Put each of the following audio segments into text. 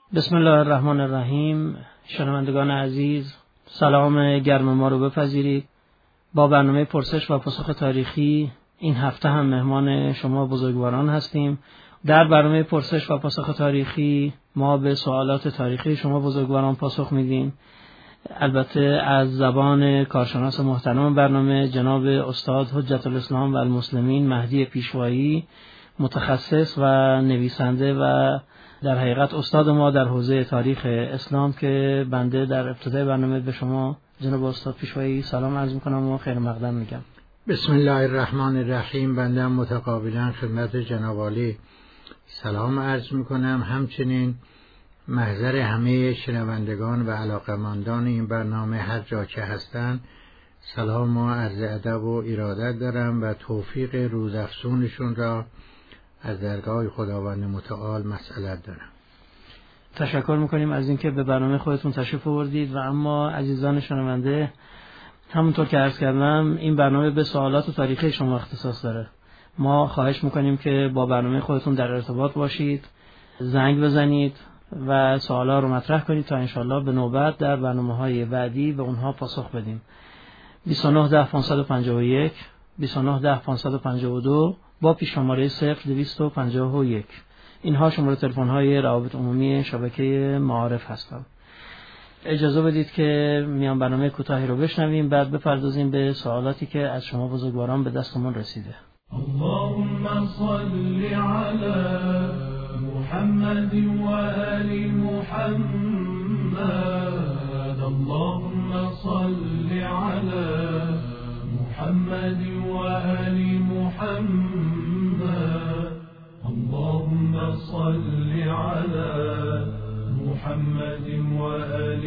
بسم الله الرحمن الرحیم. شنوندگان عزیز، سلام گرم ما رو بپذیرید. با برنامه پرسش و پاسخ تاریخی این هفته هم مهمان شما بزرگواران هستیم. در برنامه پرسش و پاسخ تاریخی ما به سوالات تاریخی شما بزرگواران پاسخ میدیم، البته از زبان کارشناس محترم برنامه جناب استاد حجت الاسلام و المسلمین مهدی پیشوایی، متخصص و نویسنده و در حقیقت استاد ما در حوزه تاریخ اسلام، که بنده در ابتدای برنامه به شما جناب استاد پیشوایی سلام عرض میکنم و خیر مقدم میگم. بسم الله الرحمن الرحیم. بنده متقابلا خدمت جناب عالی سلام عرض میکنم، همچنین محضر همه شنوندگان و علاقمندان این برنامه هر جا که هستند سلام و عرض ادب و ارادت دارم و توفیق روزافزونشون را از درگاه خداوند متعال مسئلت دارم. تشکر میکنیم از اینکه به برنامه خودتون تشریف آوردید. و اما عزیزان شنونده، همونطور که عرض کردم این برنامه به سوالات تاریخی شما اختصاص داره. ما خواهش میکنیم که با برنامه خودتون در ارتباط باشید، زنگ بزنید و سوالا رو مطرح کنید تا انشالله به نوبت در برنامه‌های بعدی به اونها پاسخ بدیم. 29 10 551 29 10 552 با پیش شماره 0251. اینها شماره تلفن‌های روابط عمومی شبکه معارف هستند. اجازه بدید که میان برنامه کوتاهی رو بشنویم، بعد بپردازیم به سوالاتی که از شما بزرگواران به دستمون رسیده. اللهم صل علی محمد و آل محمد. اللهم صل علی محمد و آل محمد. اللهم صل علی محمد و آل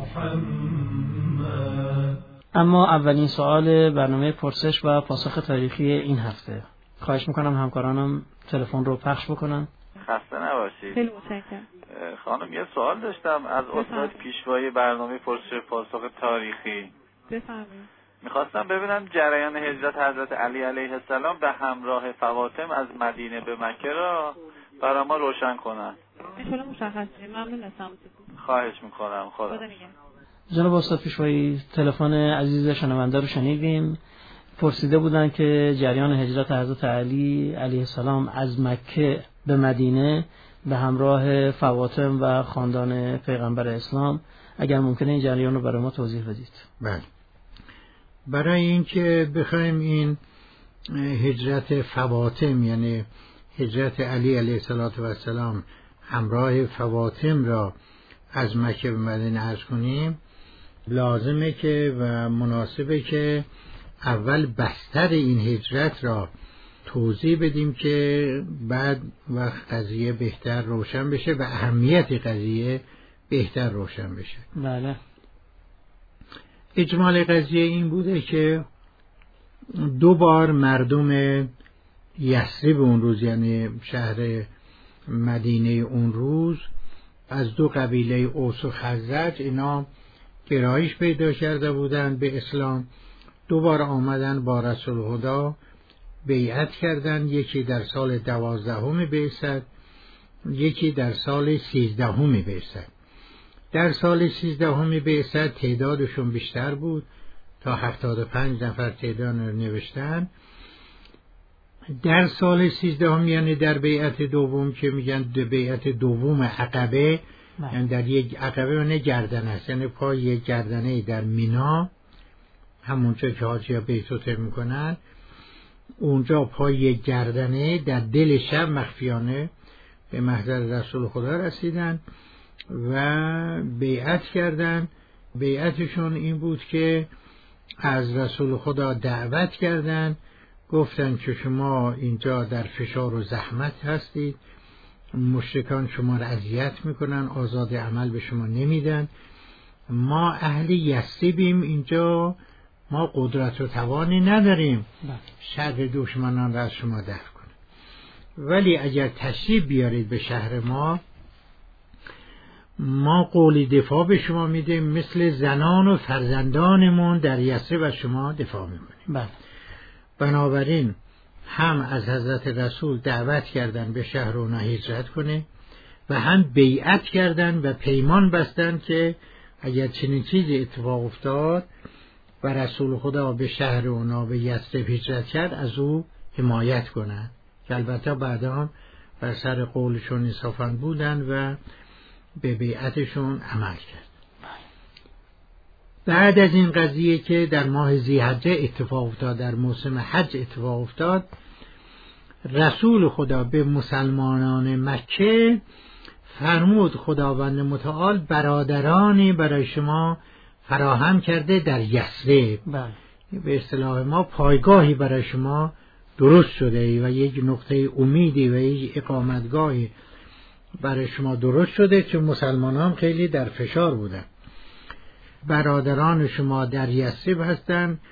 محمد. اما اولین سوال برنامه پرسش و پاسخ تاریخی این هفته، خواهش میکنم همکارانم تلفن رو پخش بکنن. خسته نباشید. خیلی متشکرم. خانم یه سوال داشتم از استاد پیشوایی برنامه پرسش و پاسخ تاریخی. بفرمایید. میخواستم ببینم جریان هجرت حضرت علی علیه السلام به همراه فاطمه از مدینه به مکه را برای ما روشن کنن. انشالله مشخصه. ممنون هستم. خواهش میکنم. خدا نگهدار. جناب استاد پیشوایی، تلفن عزیز شنونده رو شنیدیم. پرسیده بودن که جریان هجرت حضرت علی علیه السلام از مکه به مدینه به همراه فاطمه و خاندان پیغمبر اسلام، اگر ممکنه این جریان رو برای ما توضیح بدید. بله، برای اینکه بخوایم این هجرت فاطمه یعنی هجرت علی علیه السلام همراه فاطمه را از مکه به مدینه عرض کنیم، لازمه که و مناسبه که اول بستر این هجرت را توضیح بدیم که بعد وقت قضیه بهتر روشن بشه و اهمیت قضیه بهتر روشن بشه. بله. اجمال قضیه این بوده که دو بار مردم یثرب اون روز، یعنی شهر مدینه اون روز، از دو قبیله اوس و خزرج اینا گرایش پیدا کرده بودند به اسلام. دو بار آمدن با رسول خدا بیعت کردن، یکی در سال 12 بعثت، یکی در سال 13 بعثت. در سال 13 بعثت تعدادشون بیشتر بود، تا 75 نفر تعداد نوشتن. در سال 13 یعنی در بیعت دوم که میگن بیعت دوم عقبه، یعنی در یک عقبه یعنی گردنه است، یعنی پای یک گردنه در مینا، همونجا که حاجی‌ها بیعت میکنن، اونجا پای یک گردنه در دل شب مخفیانه به محضر رسول خدا رسیدن و بیعت کردن. بیعتشون این بود که از رسول خدا دعوت کردن، گفتن که شما اینجا در فشار و زحمت هستید، مشرکان شما را اذیت میکنن، آزاد عمل به شما نمیدن، ما اهل یثربیم، اینجا ما قدرت و توانی نداریم شر دشمنان را از شما دفع کنیم، ولی اگر تشریف بیارید به شهر ما قول دفاع به شما میدیم، مثل زنان و فرزندانمون در یثرب از شما دفاع میکنیم. بنابراین هم از حضرت رسول دعوت کردن به شهر اونا هجرت کنه و هم بیعت کردن و پیمان بستن که اگر چنین چیزی اتفاق افتاد و رسول خدا به شهر اونا به یثرب هجرت کرد از او حمایت کنن، که البته بعدا بر سر قولشون انصافاً بودن و به بیعتشون عمل کرد. بعد از این قضیه که در ماه ذی‌حجه اتفاق افتاد، در موسم حج اتفاق افتاد، رسول خدا به مسلمانان مکه فرمود خداوند متعال برادرانی برای شما فراهم کرده در یثرب. به اصطلاح ما پایگاهی برای شما درست شده و یک نقطه امیدی و یک اقامتگاهی برای شما درست شده، چون مسلمانان خیلی در فشار بودن. برادران شما در یثرب هستند،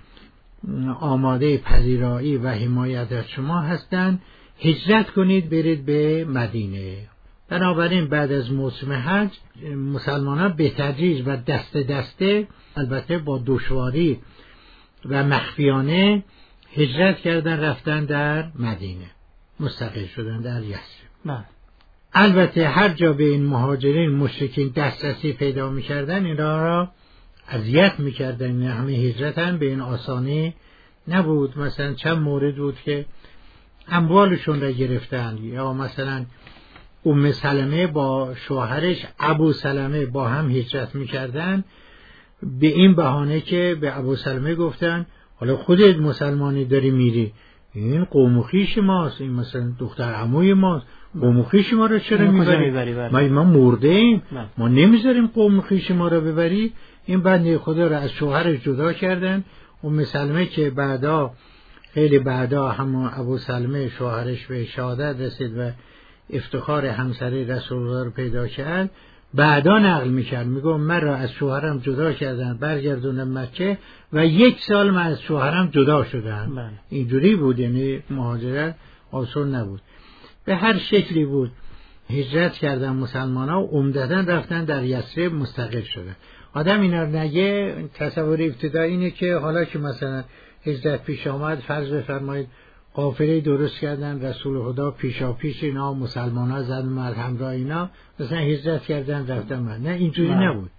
آماده پذیرایی و حمایت از شما هستند، هجرت کنید برید به مدینه. بنابراین بعد از موسم حج مسلمانان به تدریج و دسته دسته، البته با دشواری و مخفیانه، هجرت کردن رفتن در مدینه، مستقر شدن در یثرب. البته هر جا به این مهاجرین مشرکین دسترسی پیدا می‌کردن اینا را اذیت می‌کردن. همه هجرت هم به این آسانی نبود. مثلا چند مورد بود که اموالشون را گرفتن، یا مثلا ام سلمه با شوهرش ابو سلمه با هم هجرت می‌کردن به این بهانه که به ابو سلمه گفتن حالا خودت مسلمانی داری میری، این قوم و خویش ماست، این مثلا دختر عموی ماست، قوم و خویش ما رو چرا میبری؟ ما مرده ایم، ما نمیذاریم قوم و خویش ما رو ببری. این بنده خدا رو از شوهرش جدا کردن. ام سلمه که بعدا خیلی بعدا همون ابو سلمه شوهرش به شهادت رسید و افتخار همسری رسول الله رو پیدا کرد، بعدا نقل میکرد، میگم من را از شوهرم جدا کردن برگردوندم مکه و 1 سال من از شوهرم جدا شدم. اینجوری بود، یعنی مهاجرت آسان نبود. به هر شکلی بود هجرت کردن مسلمان ها و عمدتاً رفتن در یثرب مستقر شدن. آدم اینا رو نگه، تصور ابتدایی اینه که حالا که مثلا هجرت پیش آمد، فرض بفرمایید قافله درست کردن، رسول خدا پیشا پیش اینا مسلمان ها زن مرد همراه اینا مثلا هجرت کردن رفتن مرد. نه، اینجوری نبود.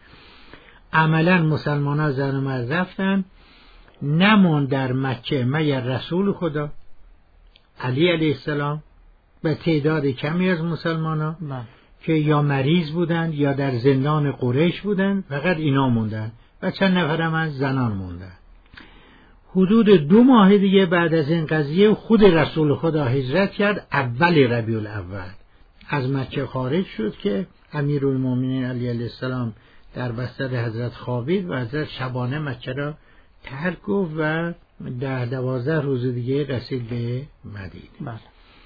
عملا مسلمان ها زن مرد رفتن، نمون در مکه مگر رسول خدا علی علیه السلام و تعداد کمی از مسلمان ها که یا مریض بودند یا در زندان قریش بودند، فقط اینا موندن و چند نفرم از زنان موندن. حدود 2 ماه دیگه بعد از این قضیه خود رسول خدا هجرت کرد، اول ربیع الاول از مکه خارج شد که امیرالمومنین علی علیه السلام در بستر حضرت خوابید و حضرت شبانه مکه را ترک گفت و 10-12 روز دیگه رسید به مدینه.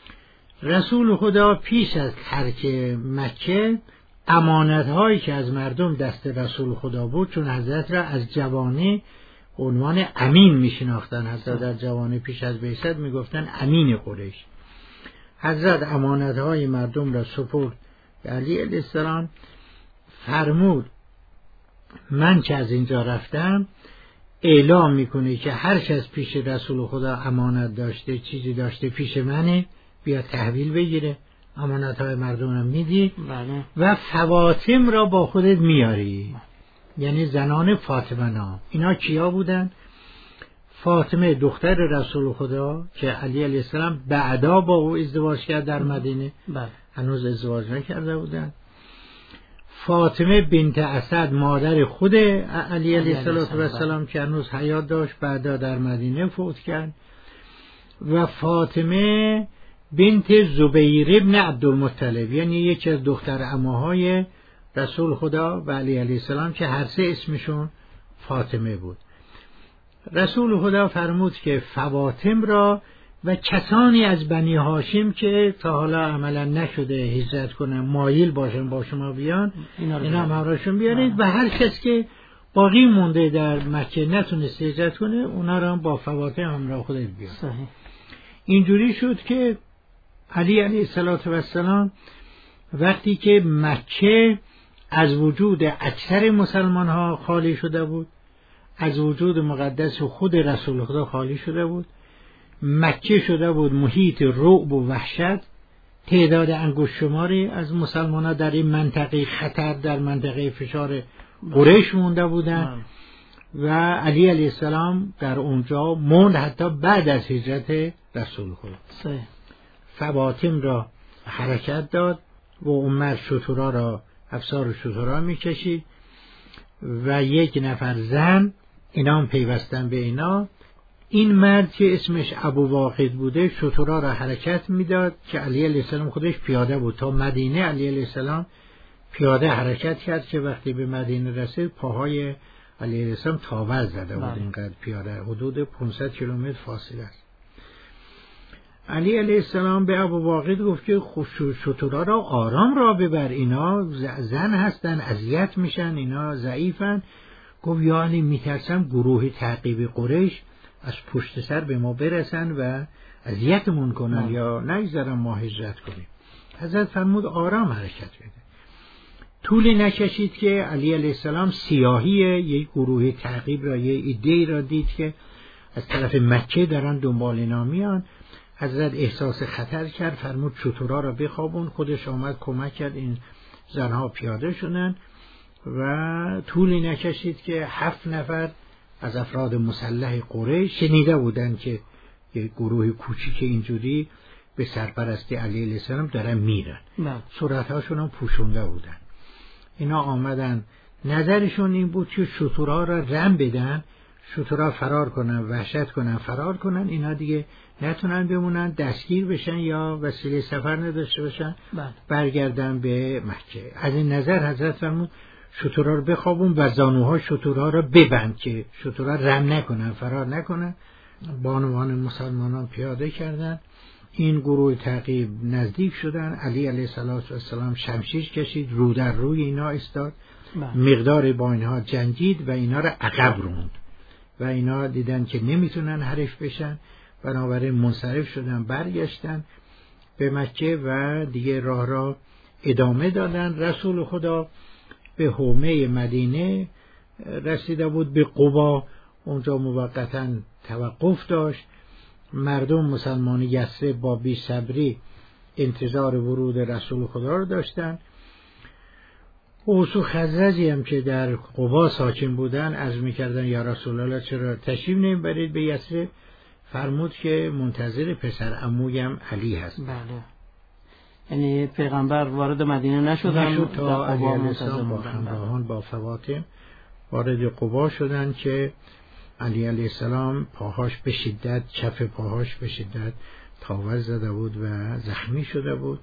رسول خدا پیش از ترک مکه امانت‌هایی که از مردم دست رسول خدا بود، چون حضرت را از جوانی عنوان امین میشناختن، حضرت در جوانی پیش از بعثت میگفتن امین قریش. حضرت امانت‌های مردم را سپرد به علی علیه السلام، فرمود من که از اینجا رفتم اعلام میکنه که هر کس پیش رسول خدا امانت داشته، چیزی داشته پیش منه، بیا تحویل بگیره، امانت‌های مردم را میدی و فواتم را با خودت میاری. یعنی زنان فاطمه نام. اینا کیا بودن؟ فاطمه دختر رسول خدا که علی علیه السلام بعدا با او ازدواج کرد در مدینه، هنوز ازدواج نکرده بودن. فاطمه بنت اسد مادر خود علی علیه السلام که هنوز حیات داشت، بعدا در مدینه فوت کرد. و فاطمه بنت زبیر ابن عبدالمطلب، یعنی یکی از دختر عموهای رسول خدا و علی علیه السلام که هر سه اسمشون فاطمه بود. رسول خدا فرمود که فواتم را و کسانی از بنی هاشم که تا حالا عملا نشده هجرت کنن مایل باشن با شما بیان، اینا هم همراهشون بیارید و هر کس که باقی مونده در مکه نتونست هجرت کنه اونا را هم با فواتم همراه خودت بیار. اینجوری شد که علی علیه السلام وقتی که مکه از وجود اکثر مسلمان ها خالی شده بود، از وجود مقدس خود رسول خدا خالی شده بود، مکه شده بود محیط رعب و وحشت تعداد انگشت شماری از مسلمان‌ها در این منطقه خطر، در منطقه فشار قریش مونده بودند و علی علیه السلام در اونجا موند حتی بعد از هجرت رسول خدا. فواطم را حرکت داد و عمر شترا را، افسار شترا میکشید و یک نفر زن، اینا هم پیوستن به اینا. این مرد که اسمش ابو واقد بوده شترا را حرکت میداد که علی علیه السلام خودش پیاده بود. تا مدینه علی علیه السلام پیاده حرکت کرد که وقتی به مدینه رسید پاهای علی علیه السلام تاول زده بود. اینقدر پیاده، حدود 500 کیلومتر فاصله است. علی علیه السلام به ابو واقد گفت که شترا را آرام را ببر، اینا زن هستن، اذیت میشن، اینا ضعیفن. گفت یا علی میترسم گروه تعقیب قریش از پشت سر به ما برسن و اذیتمون کنن یا نگذارن ما هجرت کنیم. حضرت فرمود آرام حرکت بده. طولی نکشید که علی علیه السلام سیاهی یک گروه تعقیب را، یک ایده را دید که از طرف مکه دارن دنبال اینا میان. حضرت احساس خطر کرد، فرمود شترا را بخوابون. خودش آمد کمک کرد، این زنها پیاده شدن و طولی نکشید که 7 نفر از افراد مسلح قریش شنیده بودند که یک گروه کوچیک اینجوری به سرپرستی علی علیه السلام دارن میرن. صورتهاشون هم پوشونده بودن. اینا آمدن، نظرشون این بود که شترها را رم بدن، شترها فرار کنن، وحشت کنن، فرار کنن، اینا دیگه نتونن بمونن، دستگیر بشن یا وسیله سفر نداشته باشن، برگردن به مکه. از این نظر حضرت فرمود شترها رو بخوابون و زانوها شترها رو ببند که شترها رم نکنن، فرار نکنن. بانوان مسلمانان پیاده کردن. این گروه تعقیب نزدیک شدن. علی علیه السلام شمشیر کشید، رو در روی اینا استاد، مقدار با اینها جنگید و اینا رو عقب روند و اینا دیدن که نمیتونن حریف بشن، بنابراین منصرف شدن، برگشتن به مکه و دیگه راه را ادامه دادن. رسول خدا به حومه مدینه رسیده بود، به قبا، اونجا موقتا توقف داشت. مردم مسلمان یثرب با بی‌صبری انتظار ورود رسول خدا رو داشتن. اوس و خزرجی هم که در قبا ساکن بودن عرض می‌کردن یا رسول الله چرا تشریف نمیبرید به یثرب؟ فرمود که منتظر پسر عمویم علی هست. بله. یعنی پیغمبر وارد مدینه نشد تا علی علیه السلام با همراهان با فواطم وارد قبا شدن که علی علیه السلام پاهاش به شدت، کف پاهاش به شدت تاول زده بود و زخمی شده بود.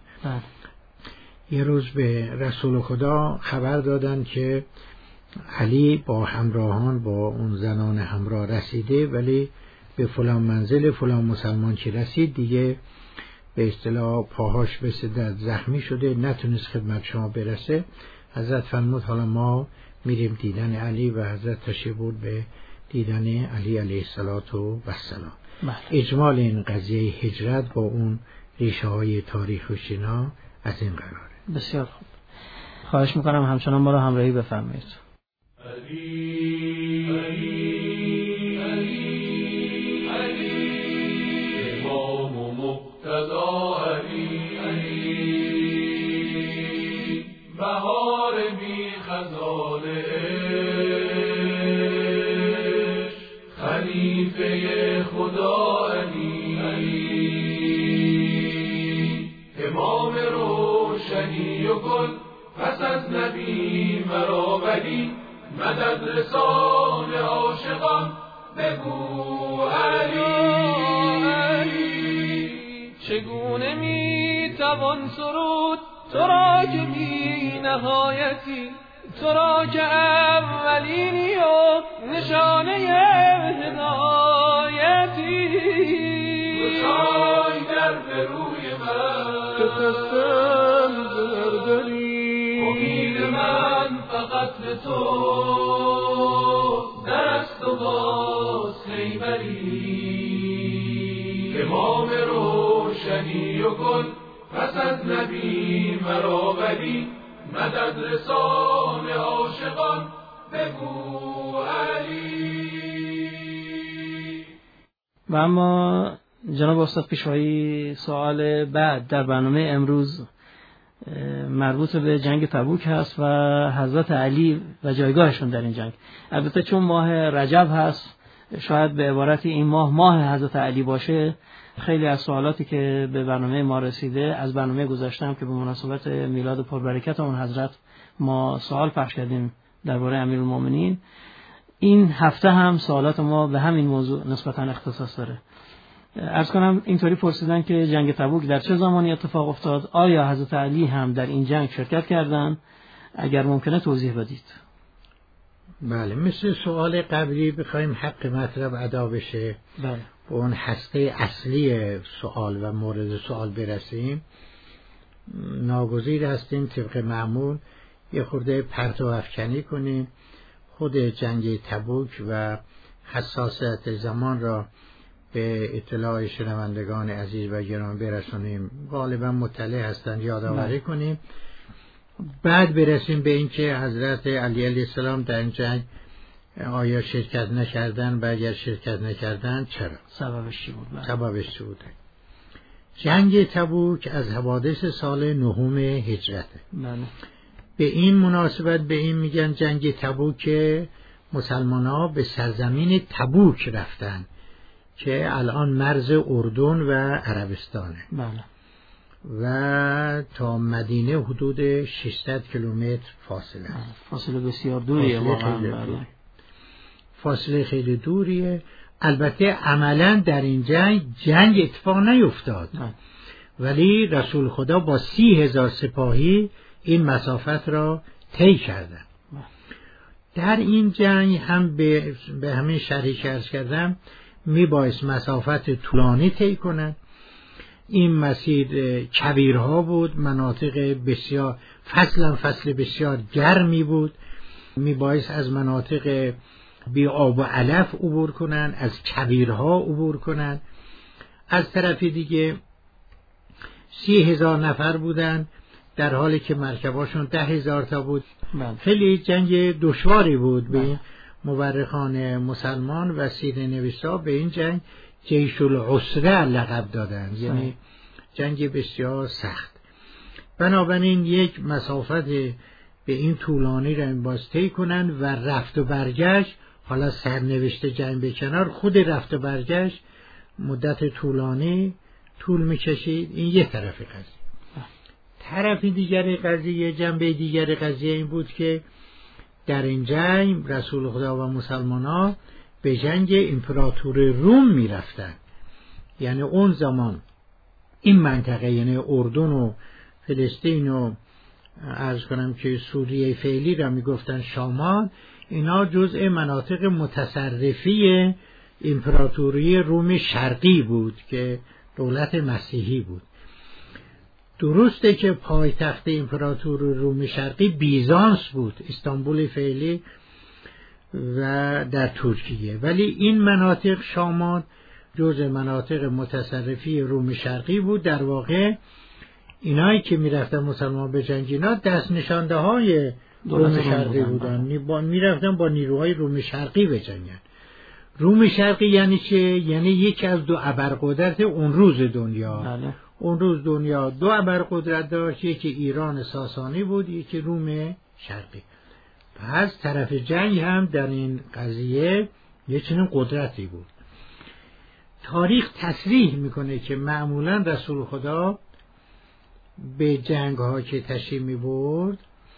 یه روز به رسول خدا خبر دادن که علی با همراهان، با اون زنان همراه رسیده، ولی به فلان منزل فلان مسلمان که رسید دیگه به اصطلاح پاهاش به شدت زخمی شده، نتونست خدمت شما برسه. حضرت فرمود حالا ما میریم دیدن علی و حضرت تشریف برد به دیدن علی علیه السلام. اجمال این قضیه هجرت با اون ریشه های تاریخ و شنا از این قراره. بسیار خوب. خواهش میکنم همچنان ما رو همراهی بفرمایید. امام و مقتدا علی، بهار بی خزان عشق، خلیفه خدا علی، امام روشنی و گل، پس از نبی مرا ولی، مدد رسان عاشقان بگو علی. چگونه می توان سرود تو را که بی نهایتی، تو را که اولینی و نشانه هدایتی، گشای در به روی من که خستم زردری، امید من فقط به تو درست و باز خیبری، امام روشنی و گل، پس از نبی مرا ولی، مدد رسان عاشقان بگو علی. و اما جناب استاد پیشوایی، سوال بعد در برنامه امروز مربوط به جنگ تبوک هست و حضرت علی و جایگاهشون در این جنگ. البته چون ماه رجب هست، شاید به عبارت این ماه حضرت علی باشه. خیلی از سوالاتی که به برنامه ما رسیده از برنامه گذاشتم که به مناسبت میلاد پربرکت اون حضرت ما سوال پخش کردیم درباره امیرالمومنین. این هفته هم سوالات ما به همین موضوع نسبتاً اختصاص داره. عرض کنم اینطوری پرسیدن که جنگ تبوک در چه زمانی اتفاق افتاد؟ آیا حضرت علی هم در این جنگ شرکت کردند؟ اگر ممکنه توضیح بدید. بله، مثل سوال قبلی بخوایم حق مطلب ادا بشه، بله، به اون هسته اصلی سوال و مورد سوال برسیم، ناگزیر هستیم طبق معمول یه خورده پرت و افکنی کنیم، خود جنگ تبوک و حساسیت زمان را به اطلاع شنوندگان عزیز و گرامی برسونیم. غالبا مطلع هستند، یادآوری کنیم، بعد برسیم به اینکه حضرت علی علیه السلام در این جنگ آیا شرکت نکردن و اگر شرکت نکردن چرا؟ سببش چی بود؟ سببش چی بود؟ جنگ تبوک از حوادث سال 9 هجرته. به این مناسبت به این میگن جنگ تبوک که مسلمان‌ها به سرزمین تبوک رفتن که الان مرز اردن و عربستانه. بله. و تا مدینه حدود 600 کیلومتر فاصله است. فاصله بسیار دوریه واقعا. فاصله خیلی دوریه. البته عملا در این جنگ اتفاق نیفتاد، ولی رسول خدا با 30,000 سپاهی این مسافت را طی کردند. در این جنگ هم به همین شرحی عرض کردم میبایست مسافت طولانی طی کنند. این مسیر کویرها بود، مناطق بسیار فصل بسیار گرمی بود، میبایست از مناطق بی آب و علف عبور کنند، از کویرها عبور کنند. از طرف دیگه 30,000 نفر بودند در حالی که مرکباشون 10,000 تا بود. خیلی جنگ دشواری بود. به مورخان مسلمان و سیره نویسا به این جنگ جیش العسره لقب دادند، یعنی جنگ بسیار سخت. بنابراین یک مسافت به این طولانی را باز طی کنند و رفت و برگشت، حالا سرنوشت جنگ به کنار، خود رفت و برگشت مدت طولانی طول می‌کشید. این یک طرف قضیه. طرف دیگر قضیه، جنبه دیگر قضیه این بود که در این جنگ رسول خدا و مسلمان‌ها به جنگ امپراتور روم می‌رفتند. یعنی اون زمان این منطقه، یعنی اردن و فلسطین و عرض کنم که سوریه فعلی را میگفتن شامال، اینا جزء مناطق متصرفی امپراتوری روم شرقی بود که دولت مسیحی بود. درسته که پایتخت امپراتور روم شرقی بیزانس بود، استانبول فعلی و در ترکیه، ولی این مناطق شامال جزء مناطق متصرفی روم شرقی بود. در واقع اینایی که میرفتن مسلمان به جنگ، اینا دست نشانده های روم شرقی بودن، میرفتن با نیروهای روم شرقی بجنگن. روم شرقی یعنی چه؟ یعنی یکی از دو ابرقدرت اون روز دنیا. بله. اون روز دنیا دو ابرقدرت داشت، یکی ایران ساسانی بود، یکی روم شرقی. پس طرف جنگ هم در این قضیه یه چنین قدرتی بود. تاریخ تصریح میکنه که معمولا رسول خدا به جنگ ها که تشریف میبرد،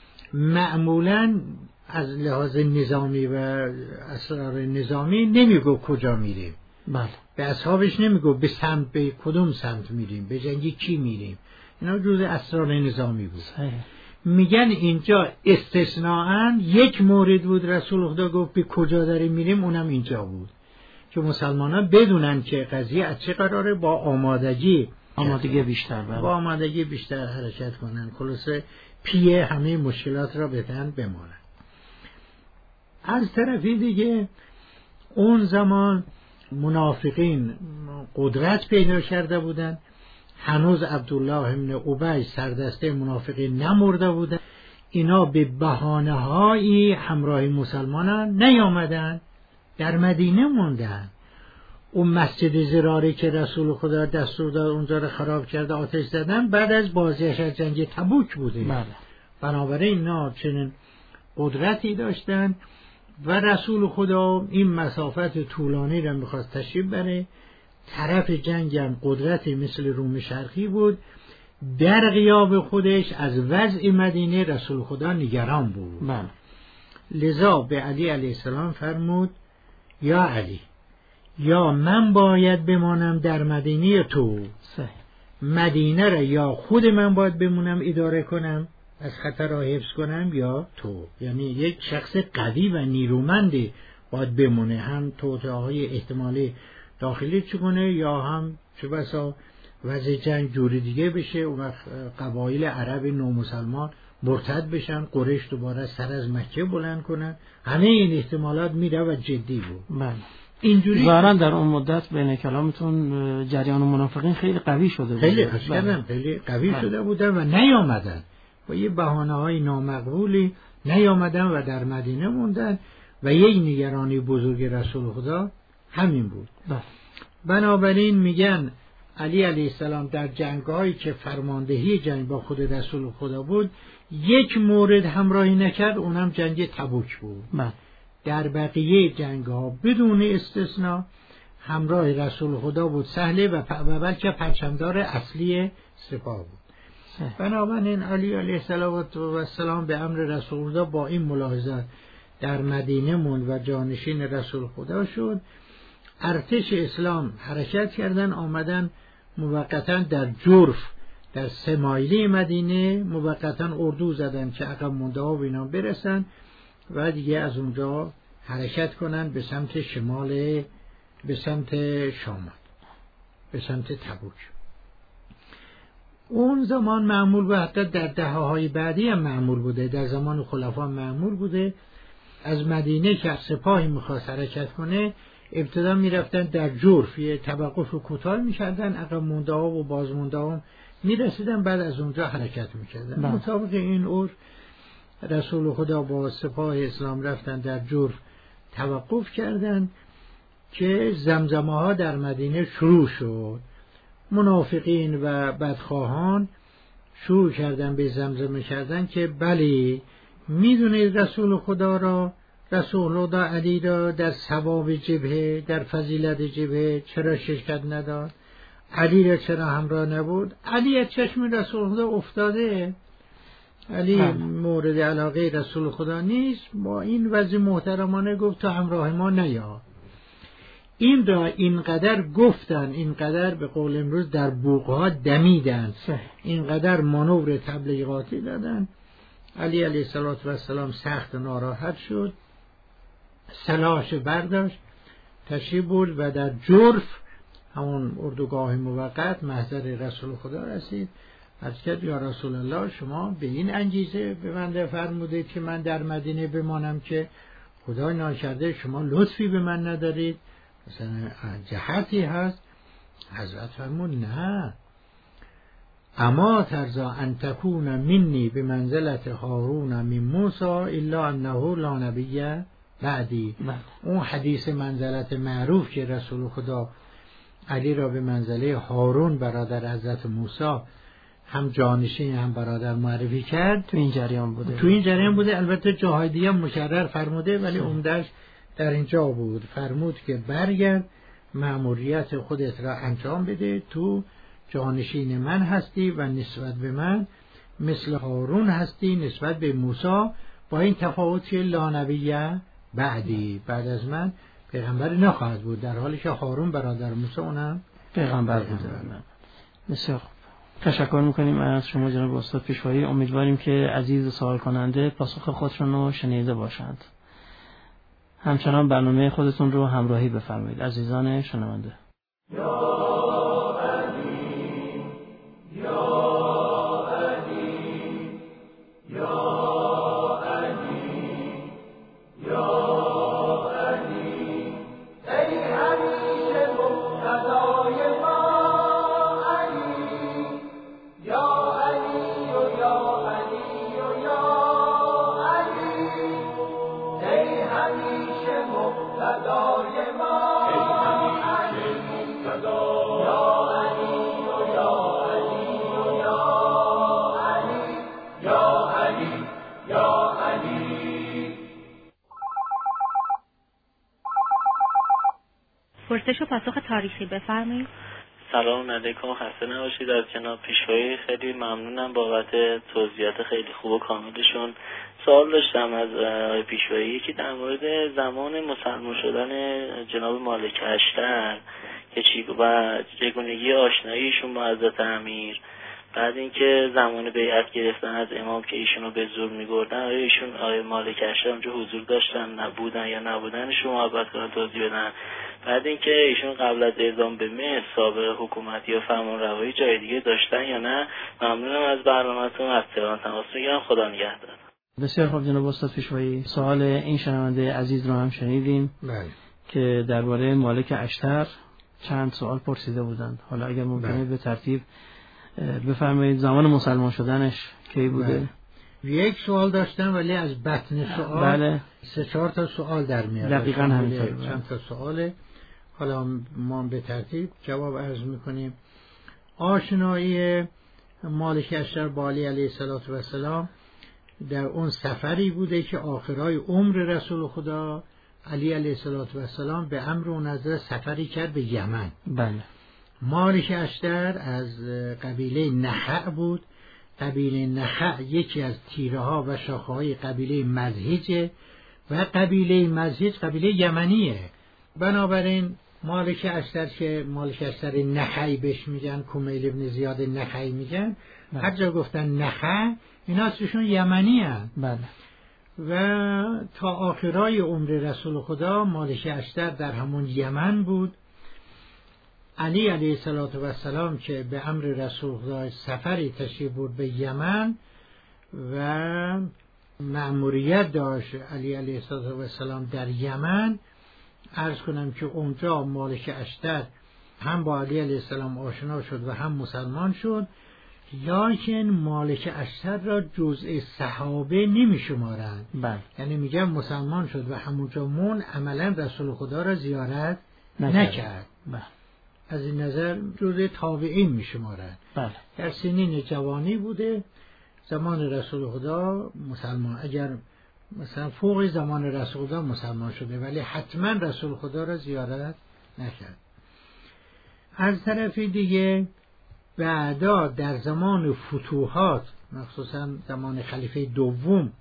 معمولا از لحاظ نظامی و اسرار نظامی نمیگو کجا میریم. بله. به اصحابش نمیگو به سمت، به کدوم سمت میریم، به جنگی کی میریم. اینا جزء اسرار نظامی بود. میگن اینجا استثناءً یک مورد بود رسول خدا گفت به کجا داریم میریم، اونم اینجا بود که مسلمانان بدونن که قضیه از چه قراره، با آمادگی بیشتر با آمادگی بیشتر حرکت کنن، خلاصه پیه همه مشکلات را بدن بمانن. از طرفی دیگه اون زمان منافقین قدرت پیدا کرده بودن، هنوز عبدالله ابن ابی سردسته منافقین نمرده بودن. اینا به بهانه‌هایی همراه مسلمانان نیامدن، در مدینه موندن. اون مسجد زراری که رسول خدا دستور داد اونجا رو خراب کرده آتش زدن بعد از بازگشت از جنگ تبوک بوده. بله. بنابراین اینا چنین قدرتی داشتن و رسول خدا این مسافت طولانی را میخواست تشریف بره. طرف جنگ هم قدرتی مثل روم شرقی بود. در غیاب خودش از وضع مدینه رسول خدا نگران بود. بله. لذا به علی علیه السلام فرمود یا علی، یا من باید بمانم در مدینه تو، مدینه را یا خود من باید بمونم اداره کنم از خطر را حفظ کنم یا تو. یعنی یک شخص قوی و نیرومندی باید بمونه، هم توطئه‌های احتمالی داخلی چگونه یا هم چه بسا وضع جنگ جوری دیگه بشه، اون وقت قبایل عرب نومسلمان مرتد بشن، قریش دوباره سر از مکه بلند کنن. همه این احتمالات میره و جدی بود. بله. اینجوری ظاهرا در اون مدت بین کلامتون جریان منافقین خیلی قوی شده بود. خیلی قوی شده بودن و نیامدن با یه بهانه‌های نامقبولی نیامدن و در مدینه موندن و یک نگرانی بزرگ رسول خدا همین بود. بنابراین میگن علی علیه السلام در جنگ‌هایی که فرماندهی جنگ با خود رسول خدا بود یک مورد همراهی نکرد، اونم جنگ تبوک بود. در بقیه جنگ‌ها بدون استثناء همراه رسول خدا بود. سهله و بلکه پرچمدار اصلی سپاه بود. بنابراین علی علیه السلام به امر رسول خدا با این ملاحظات در مدینه موند و جانشین رسول خدا شد. ارتش اسلام حرکت کردن، آمدن موقتا در جرف در 3 مایلی مدینه موقتا اردو زدن که عقب مونده ها و اینا برسن و دیگه از اونجا حرکت کنن به سمت شمال، به سمت شام، به سمت تبوک. اون زمان معمول بود، حتی در دهه‌های بعدی هم معمول بوده، در زمان خلفا معمول بوده. از مدینه که سپاهی میخواست حرکت کنه ابتدا میرفتن در جرف، یه توقف رو کوتاه میکردن، عقب مونده ها و باز مونده ها میرسیدن، بعد از اونجا حرکت میکردن. مطابق این عرف رسول خدا با سپاه اسلام رفتن در جرف توقف کردن که زمزمه ها در مدینه شروع شد. منافقین و بدخواهان شروع کردن به زمزمه کردن که بله میدونید رسول خدا را، رسول خدا علی را در ثواب جبهه، در فضیلت جبهه چرا شرکت نداد؟ علی را چرا همراه نبود؟ علی از چشم رسول خدا افتاده، علی مورد علاقه رسول خدا نیست. با این وضع محترمانه گفت تو همراه ما نیا. این را اینقدر گفتن، اینقدر به قول امروز در بوقها دمیدن، اینقدر مانور تبلیغاتی دادن. علی علیه السلام سخت ناراحت شد، سلاحش برداشت، تشریف برد و در جرف، همون اردوگاه موقت، محضر رسول خدا رسید. عرض کرد یا رسول الله شما به این انگیزه به من فرمودید که من در مدینه بمانم که خدا ناکرده شما لطفی به من ندارید، مثلا جهتی هست؟ حضرت فرمود نه، اما ترضا ان تکون منی به منزلت هارون من موسی الا انه لا نبی بعدی. اون حدیث منزلت معروف که رسول خدا علی را به منزله هارون برادر حضرت موسی هم جانشین هم برادر معرفی کرد، تو این جریان بوده. البته جاهای دیگه مکرر فرموده ولی عمده‌اش در اینجا بود. فرمود که برگرد مأموریت خودت را انجام بده، تو جانشین من هستی و نسبت به من مثل هارون هستی نسبت به موسی، با این تفاوت که لا نبی بعدی، بعد از من پیغمبر نخواهد بود، در حالی که هارون برادر موسی اونم پیغمبر بود. بسیار خوب، تشکر میکنیم از شما جناب استاد پیشوایی. امیدواریم که عزیز سوال کننده پاسخ خودشون رو شنیده باشند. همچنان برنامه خودتون رو همراهی بفرمایید عزیزان شنونده. همیشه پرسش و پاسخ تاریخی بفرمایید. سلام علیکم، خسته نباشید. از جناب پیشوایی خیلی ممنونم بابت توضیحات خیلی خوب و کاملشون. سوال داشتم از پیشوایی، یکی در مورد زمان مسلمان شدن جناب مالک اشتر و چگونگی آشناییشون با حضرت امیر، بعد اینکه زمان بیعت گرفتن از امام که ایشونو به زور می‌بردن، آیا مالک اشتر اونجا حضور داشتن نبودن یا نبودنشون محبت کنن توضیح بدن. بعد اینکه ایشون قبل از اعزام به مصر سابقه حکومتی یا فرمانروایی جای دیگه داشتن یا نه. ممنونم از برنامه‌تون، از تهران تماس میگیرم. خدا نگهدار. بسیار خوب جناب استاد پیشوایی، سوال این شنونده عزیز رو هم شنیدیم که درباره مالک اشتر چند سوال پرسیده بودند. حالا اگر ممکنه به ترتیب بفرمایید زمان مسلمان شدنش کی بوده؟ یک سوال داشتم ولی از بطن سوال 3-4 تا سوال در میاد. دقیقاً همینطوره. چند تا سواله. حالا ما به ترتیب جواب عرض میکنیم. آشنایی مالک اشتر با علی علیه السلام در اون سفری بوده که آخرای عمر رسول خدا علی علیه السلام به امر و نظر سفری کرد به یمن. بله. مالک اشتر از قبیله نخع بود. قبیله نخع یکی از تیره ها و شاخه های قبیله مزهج و قبیله مزهج قبیله یمنیه. بنابراین مالک اشتر که مالک اشتر نخعی بهش میگن، کمیل ابن زیاد نخعی میگن، هر جا گفتن نخع اینا اصلشون یمنی هست. بله. و تا آخرای عمر رسول خدا مالک اشتر در همون یمن بود. علی علیه السلام که به امر رسول خدا سفری تشریف برد به یمن و مأموریت داشت علی علیه السلام در یمن، عرض کنم که اونجا مالک اشتر هم با علی علیه السلام آشنا شد و هم مسلمان شد، لیکن مالک اشتر را جزء صحابه نمی شمارند. یعنی میگم مسلمان شد و همونجا مون، عملا رسول خدا را زیارت نکرد. از این نظر جزء تابعین می شمارند. در سنین جوانی بوده زمان رسول خدا مسلمان، اگر مثلا فوق زمان رسول خدا مسلمان شده ولی حتما رسول خدا را زیارت نکرد. از طرف دیگه بعدا در زمان فتوحات، مخصوصا زمان خلیفه دوم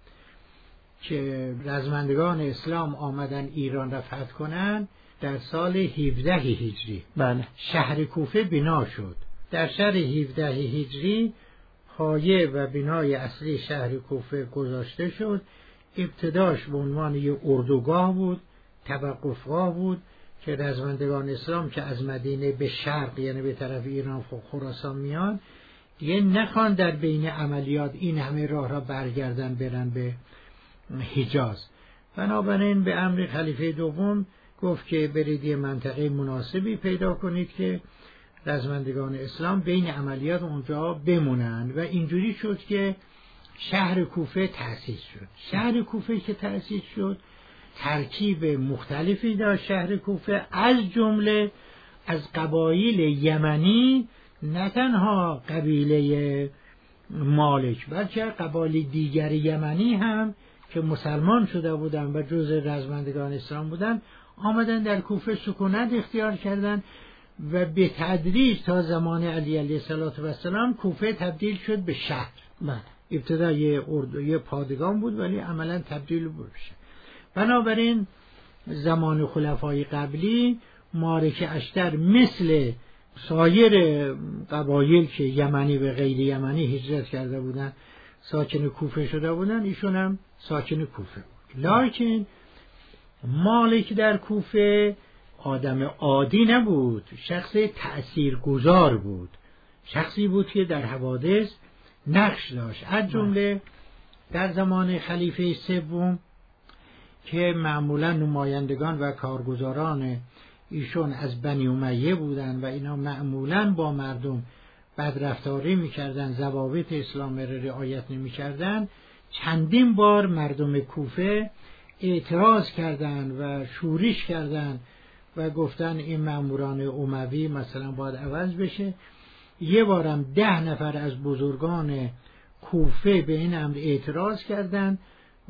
که رزمندگان اسلام آمدن ایران را فتح کنند، در سال 17 هجری شهر کوفه بنا شد. در شهر 17 هجری پایه و بنای اصلی شهر کوفه گذاشته شد. ابتداش به عنوان یک اردوگاه بود، توقفگاه بود که رزمندگان اسلام که از مدینه به شرق یعنی به طرف ایران و خراسان میان دیگه نخوان در بین عملیات این همه راه را برگردن برن به حجاز. بنابراین به امر خلیفه دوم گفت که برید یه منطقه مناسبی پیدا کنید که رزمندگان اسلام بین عملیات اونجا بمونند و اینجوری شد که شهر کوفه تأسیس شد. شهر کوفه که تأسیس شد ترکیب مختلفی داشت. شهر کوفه از جمله از قبایل یمنی، نه تنها قبیله مالک بلکه قبایل دیگر یمنی هم که مسلمان شده بودند و جزء رزمندگان اسلام بودند آمدن در کوفه سکونت اختیار کردند و به تدریج تا زمان علی علیه السلام کوفه تبدیل شد به شهر. ابتدا یه پادگان بود ولی عملا تبدیل بشه. بنابراین زمان خلفای قبلی مالک اشتر مثل سایر قبایل که یمنی و غیر یمنی هجرت کرده بودن ساکن کوفه شده بودن، ایشون هم ساکن کوفه بود. لیکن مالک در کوفه آدم عادی نبود، شخص تأثیرگذار بود، شخصی بود که در حوادث نقش داشت. از جمله در زمان خلیفه سوم که معمولا نمایندگان و کارگزاران ایشون از بنی امیه بودند و اینا معمولا با مردم بدرفتاری میکردن، ضوابط اسلام را رعایت نمیکردن، چندین بار مردم کوفه اعتراض کردند و شورش کردند و گفتن این ماموران اموی مثلا باید عوض بشه. یه بارم 10 نفر از بزرگان کوفه به این امر اعتراض کردند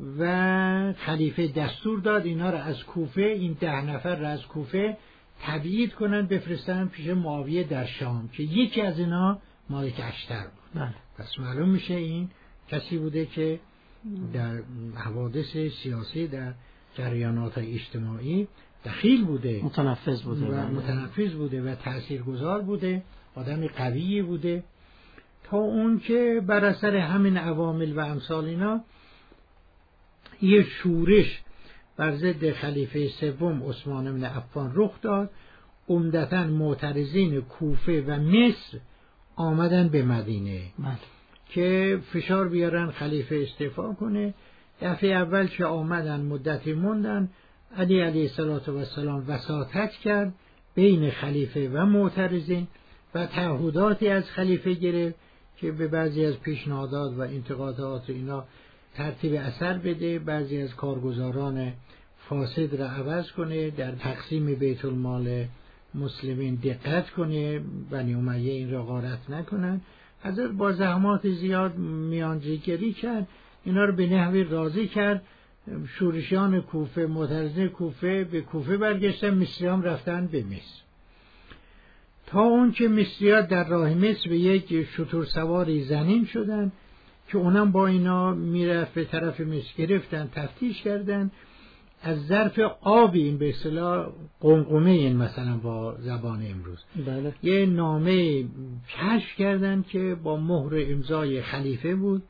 و خلیفه دستور داد اینا را از کوفه، این 10 نفر را از کوفه تبعید کنن بفرستن پیش معاویه در شام که یکی از اینا مالک اشتر بود. پس معلوم میشه این کسی بوده که در حوادث سیاسی، در جریانات اجتماعی دخیل بوده، متنفذ بوده و تاثیرگذار بوده، آدم قوی بوده، تا اون که بر اثر همین عوامل و امثال اینا یه شورش بر ضد خلیفه سوم عثمان بن عفان رخ داد. عمدتاً معترضین کوفه و مصر آمدن به مدینه که فشار بیارن خلیفه استعفا کنه. دفعه اول که آمدن مدتی موندن، علی علیه السلام وساطت کرد بین خلیفه و معترضین و تعهداتی از خلیفه گرفت که به بعضی از پیشنهادات و انتقادات اینا ترتیب اثر بده، بعضی از کارگزاران فاسد را عوض کنه، در تقسیم بیت المال مسلمین دقت کنه، بنی امیه این را غارت نکنن. حضرت با زحمات زیاد میانجیگری کرد، اینا رو به نحوی راضی کرد. شورشیان کوفه، معترضین کوفه به کوفه برگشتن، مصریان رفتن به مصر، تا اون که مصری‌ها در راه مصر به یک شتر سواری زنین شدن که اونم با اینا میرفت به طرف مصر. گرفتن، تفتیش کردن، از ظرف آبی، این به اصطلاح قمقمه، این مثلا با زبان امروز، یه نامه کشف کردن که با مهر امضای خلیفه بود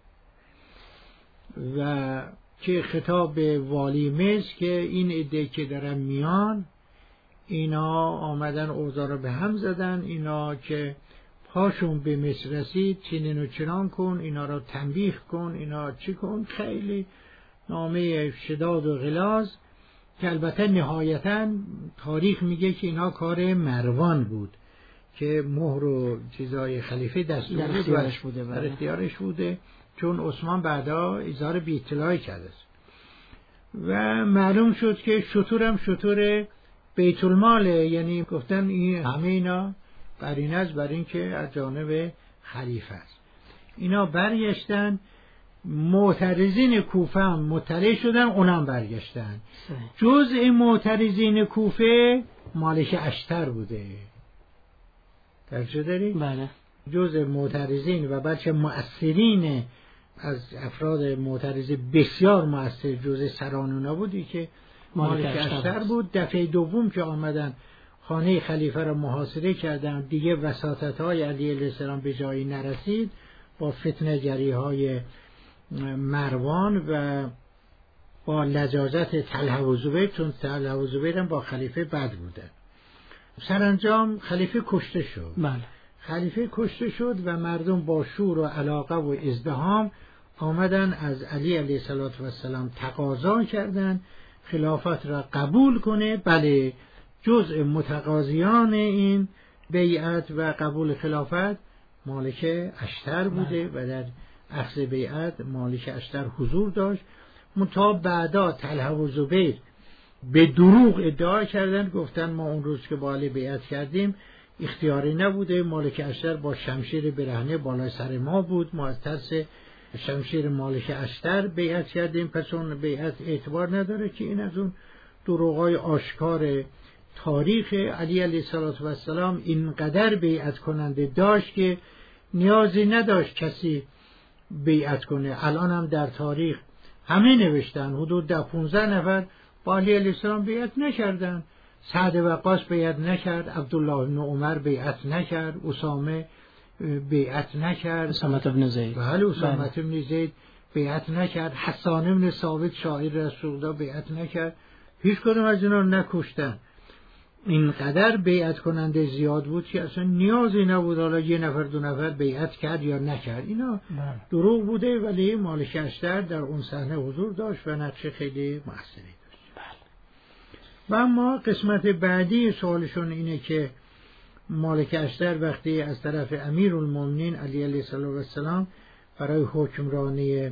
و که خطاب به والی مصر که این عده که دارن میان، اینا آمدن اوضاع رو به هم زدن، اینا که پاشون به مصر رسید چنین و چنان کن، اینا رو تنبیه کن، اینا چی کن. خیلی نامه شداد و غلاظ که البته نهایتاً تاریخ میگه که اینا کار مروان بود که مهر و چیزای خلیفه در اختیارش بوده، چون عثمان بعدا اظهار بی اطلاعی کرده و معلوم شد که شترم شتر بیت المال، یعنی گفتن این همه اینا قرینه است بر این که از جانب خلیفه است. اینا برگشتن، معترضین کوفه هم مطلع شدن، اونم برگشتن. جزء معترضین کوفه مالک اشتر بوده. درک داری؟ بله. جزء معترضین و بچه مؤثرین از افراد معترض بسیار مؤثر، جزء سرانونا بودی که مالک اشتر بود. دفعه دوم که آمدن خانه خلیفه را محاصره کردن، دیگه وساطت‌های علی علیه السلام به جایی نرسید، با فتنه‌گری‌های مروان و با لجاجت طلحه و زبیر، چون طلحه و زبیر هم با خلیفه بد بوده. سرانجام خلیفه کشته شد. خلیفه کشته شد و مردم با شور و علاقه و ازدحام آمدن از علی علیه السلام تقاضا کردن خلافت را قبول کنه. بله، جزء متقاضیان این بیعت و قبول خلافت مالک اشتر بوده و در اخذ بیعت مالک اشتر حضور داشت. منتها بعدا طلحه و زبیر به دروغ ادعا کردن، گفتن ما اون روز که با علی بیعت کردیم اختیاری نبوده، مالک اشتر با شمشیر برهنه بالای سر ما بود، ما از ترس شمشیر مالک اشتر بیعت کردیم، پس اون بیعت اعتبار نداره. که این از اون دروغای آشکار تاریخ. علی علیه السلام اینقدر بیعت کننده داشت که نیازی نداشت کسی بیعت کنه. الان هم در تاریخ همه نوشتن حدود 15 نفر با علی علیه السلام بیعت نکردن. سعد وقاص بیعت نکرد، عبدالله بن عمر بیعت نکرد، اسامه بیعت نکرد، اسامه بن زید، بله اسامه بن زید بیعت نکرد، حسان بن ثابت شاعر رسول الله بیعت نکرد. هیچ کدوم از اینا رو نکشتن. اینقدر بیعت کننده زیاد بود که اصلا نیازی نبود حالا یه نفر دو نفر بیعت کرد یا نکرد. اینا دروغ بوده، ولی مالک اشتر در اون صحنه حضور داشت و نقش خیلی موثری داشت. و اما قسمت بعدی سوالشون اینه که مالک اشتر وقتی از طرف امیرالمومنین علی علیه السلام برای حکمرانی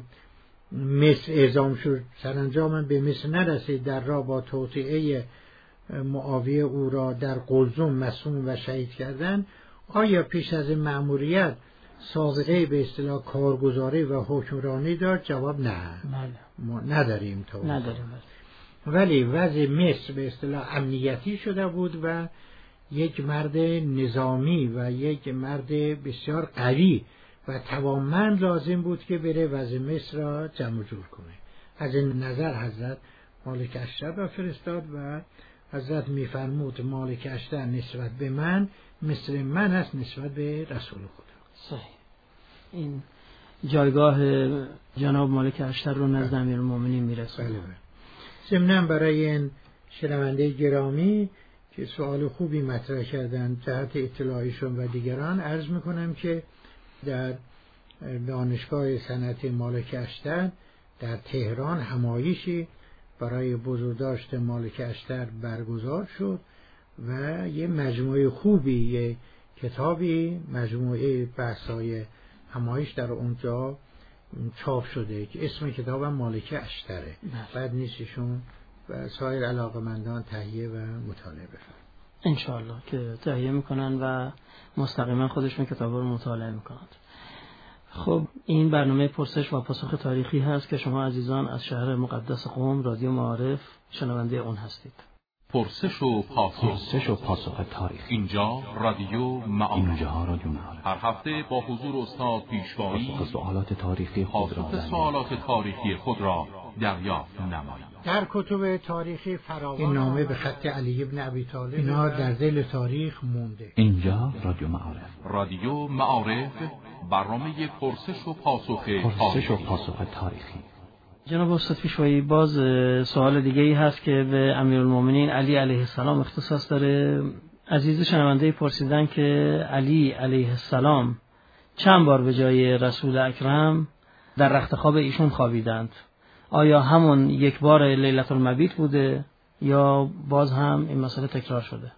مصر اعزام شد، سرانجام به مصر نرسید، در راه با توطئه معاویه او را در قلزم مسموم و شهید کردن، آیا پیش از مأموریت سابقه به اصطلاح کارگزاری و حکمرانی داشت؟ جواب نه. ما نداریم تا نداریم. ولی وضع مصر به اصطلاح امنیتی شده بود و یک مرد نظامی و یک مرد بسیار قوی و توانمند لازم بود که بره وضع مصر را جمع جور کنه. از این نظر حضرت مالک اشتر را فرستاد و حضرت میفرمود مالک اشتر نسبت به من مثل من است نسبت به رسول خدا. صحیح. این جایگاه جناب مالک اشتر رو نزد امیرالمومنین میرسونه. بله. ضمناً برای این شنونده گرامی که سوال خوبی مطرح کردن جهت اطلاعیشون و دیگران، عرض میکنم که در دانشگاه صنعتی مالک اشتر در تهران همایشی برای بزرگداشت مالک اشتر برگزار شد و یه مجموعه خوبی، یه کتابی، مجموعه بحث‌های همایش در اونجا چاپ شده که اسم کتاب مالک اشتره. بعد نیستشون و سایر علاقمندان تهیه و مطالعه بفرمایند انشاءالله که تهیه میکنن و مستقیما خودشون کتاب رو مطالعه میکنند. خب این برنامه پرسش و پاسخ تاریخی هست که شما عزیزان از شهر مقدس قم رادیو معارف شنونده اون هستید. پرسش و پاسخ تاریخی. اینجا رادیو معارف. هر هفته با حضور استاد پیشوایی پاسخ سوالات تاریخی خود را دریافت نمایید. در کتب تاریخی فراوان این نامه به خط علی ابن ابی طالب اینا در دل تاریخ مونده. اینجا رادیو معارف برنامه پرسش و پاسخ تاریخی. جناب استاد پیشوایی، باز سوال دیگه ای هست که به امیرالمومنین علی علیه السلام اختصاص داره. عزیز شنونده پرسیدن که علی علیه السلام چند بار به جای رسول اکرم در رخت خواب ایشون خوابیدند؟ آیا همون یک بار لیلة المبیت بوده یا باز هم این مسئله تکرار شده؟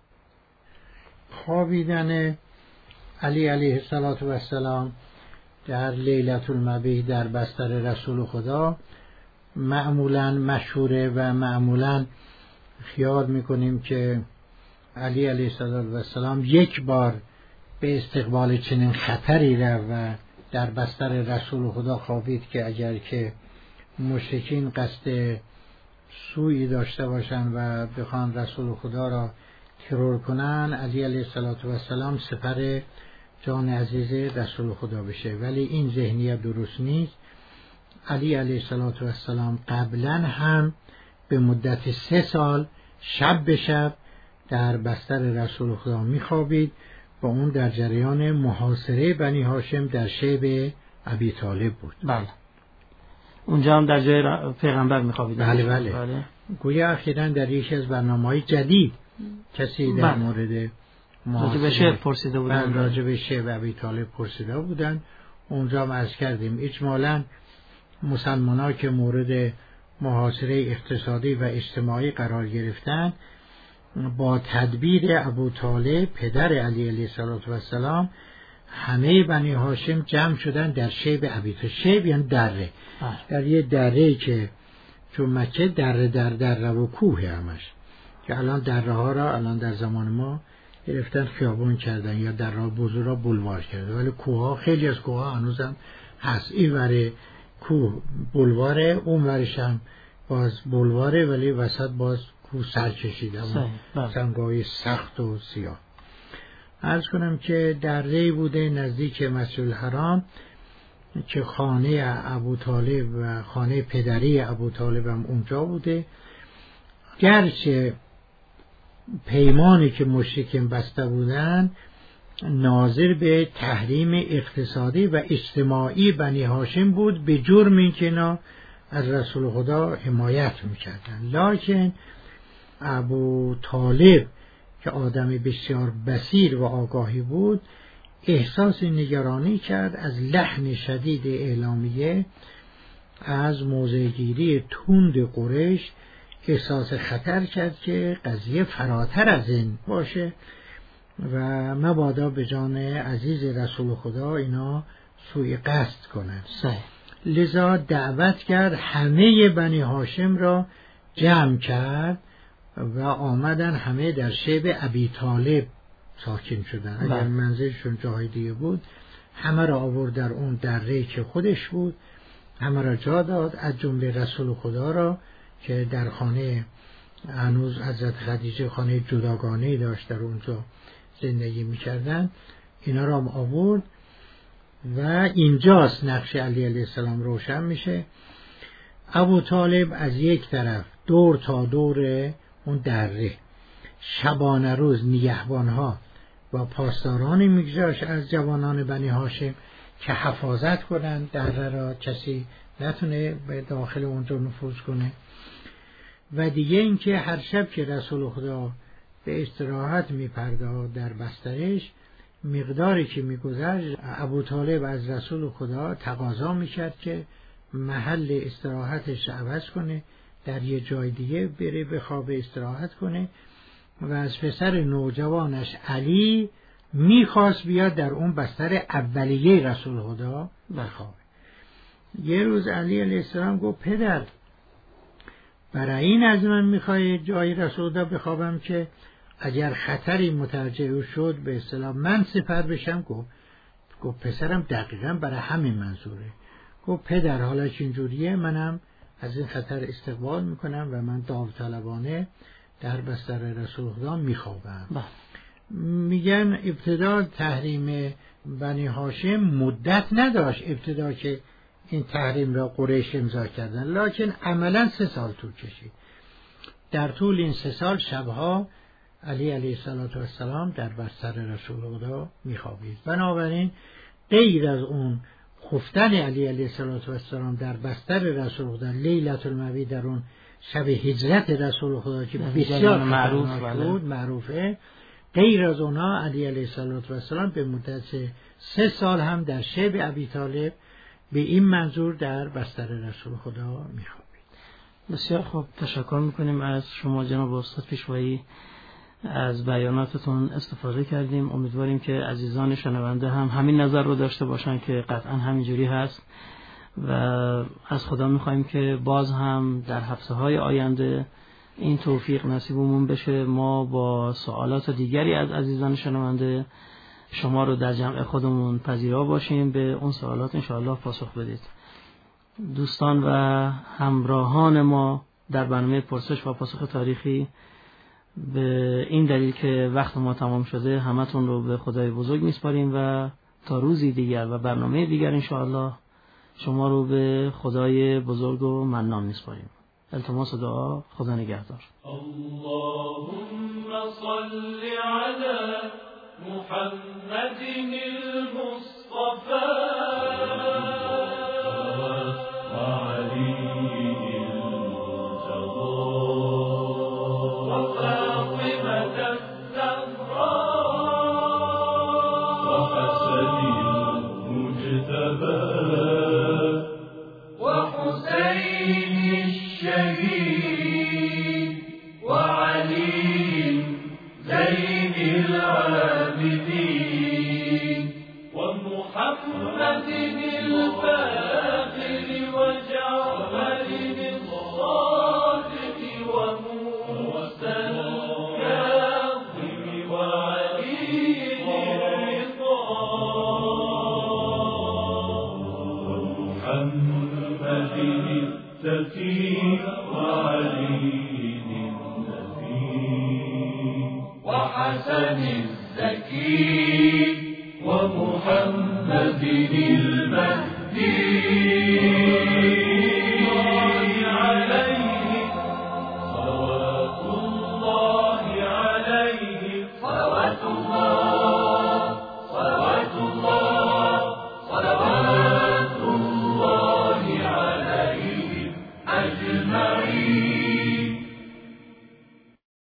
خوابیدن علی علیه السلام در لیلة المبیت در بستر رسول خدا معمولاً مشهوره و معمولاً خیال میکنیم که علی علیه السلام یک بار به استقبال چنین خطری رفت و در بستر رسول خدا خوابید که اگر که مشرکین قصد سوئی داشته باشن و بخوان رسول خدا را ترور کنن، علی علیه السلام سپر جان عزیز رسول خدا بشه. ولی این ذهنیت درست نیست. علی علیه السلام قبلا هم به مدت 3 سال شب به شب در بستر رسول خدا میخوابید و اون در جریان محاصره بنی هاشم در شیب ابی طالب بود. بله. اونجا هم در جای پیغمبر میخوابید. بله. گویا اخیراً در یکی از برنامه‌های جدید کسی در مورد راجع به شیب پرسیده بودن. راجع به شیب ابی طالب پرسیده بودن. اونجا هم عرض کردیم اجمالاً مسلمان‌ها که مورد محاصره اقتصادی و اجتماعی قرار گرفتن با تدبیر ابو طالب پدر علی علیه السلام همه بنی هاشم جمع شدن در شیب ابی طالب. شیب یعنی دره. در یه دره که چون مکه دره و کوه همش که الان دره ها را الان در زمان ما گرفتن خیابان کردن یا در راه بزرگ را بلوار کردن، ولی کوه ها خیلی از کوه ها هنوزم هست. این وره کوه بلواره، اون ورش هم باز بلواره ولی وسط باز کوه سر کشیده سنگای سخت و سیاه. عرض کنم که دره بوده نزدیک مسجد الحرام که خانه ابو طالب و خانه پدری ابو طالب هم اونجا بوده. گرچه پیمانی که مشرکین بسته بودن ناظر به تحریم اقتصادی و اجتماعی بنی هاشم بود به جرم اینکه اینا از رسول خدا حمایت میکردن، لکن ابو طالب که آدم بسیار بصیر و آگاهی بود احساس نگرانی کرد از لحن شدید اعلامیه، از موضع‌گیری تند قریش احساس خطر کرد که قضیه فراتر از این باشه و مبادا به جان عزیز رسول خدا اینا سوء قصد کنند. لذا دعوت کرد، همه بنی هاشم را جمع کرد و آمدن همه در شیب ابی طالب ساکن شدن. اگر منزلشون جای دیگه بود همه را آورد در اون دره که خودش بود، همه را جا داد، از جمله رسول خدا را که در خانه هنوز حضرت خدیجه خانه جداگانه‌ای داشت، در اونجا زندگی می‌کردند، اینا را هم آورد و اینجاست نقش علی علیه السلام روشن میشه. ابو طالب از یک طرف دور تا دور اون دره شبانه روز نگهبانها و پاسدارانی میگذاشت از جوانان بنی هاشم که حفاظت کنند دره را، کسی نتونه به داخل اونجا نفوذ کنه. و دیگه اینکه هر شب که رسول خدا به استراحت میپرداخت در بسترش، مقداری که میگذشت ابو طالب از رسول خدا تقاضا میکرد که محل استراحتش رو عوض کنه، در یه جای دیگه بره بخوابه استراحت کنه و از پسر نوجوانش علی میخواست بیاد در اون بستر اولیه رسول خدا بخوابه. یه روز علی علیه السلام گفت پدر برای این از من میخوای جای رسول خدا بخوابم که اگر خطری متوجه شد به اصطلاح من سپر بشم؟ گفت پسرم دقیقا برای همین منظوره. گفت پدر حالا که اینجوریه منم از این خطر استقبال میکنم و من داوطلبانه در بستر رسول خدا میخوابم. میگن ابتدا تحریم بنی هاشم مدت نداشت، ابتدا که این تحریم را قریش امضا کردن، لکن عملا 3 سال طول کشید. در طول این 3 سال شبها علی علیه السلام در بستر رسول خدا میخوابید. بنابراین غیر از اون خفتن علی علیه السلام در بستر رسول خدا لیلة المبیت، در اون شب هجرت رسول خدا که بسیار معروفه، غیر از اونا علی علیه السلام به مدت 3 سال هم در شب ابی طالب به این منظور در بستر رسول خدا میخوابید. بسیار خوب، تشکر میکنیم از شما جناب استاد پیشوایی، از بیاناتتون استفاده کردیم. امیدواریم که عزیزان شنونده هم همین نظر رو داشته باشن که قطعا همینجوری هست و از خدا میخوایم که باز هم در هفته‌های آینده این توفیق نصیبمون بشه، ما با سوالات دیگری از عزیزان شنونده شما رو در جمع خودمون پذیرا باشیم، به اون سوالات انشاءالله پاسخ بدید. دوستان و همراهان ما در برنامه پرسش و پاسخ تاریخی، به این دلیل که وقت ما تمام شده همتون رو به خدای بزرگ میسپاریم و تا روزی دیگر و برنامه دیگر انشاءالله شما رو به خدای بزرگ و منان میسپاریم. التماس دعا، خدا نگهدار. اللهم صل على محمد المصطفى وعلي المرتضى وفاطمة الزهراء وحسن المجتبى وحسين الشهيد وعلي زين العابدين ومحمد الباقر وجعفر الصادق وموسى الكاظم وعلي الرضا ومحمد التقي وعلي وحسن الزكي ومحمد المهدي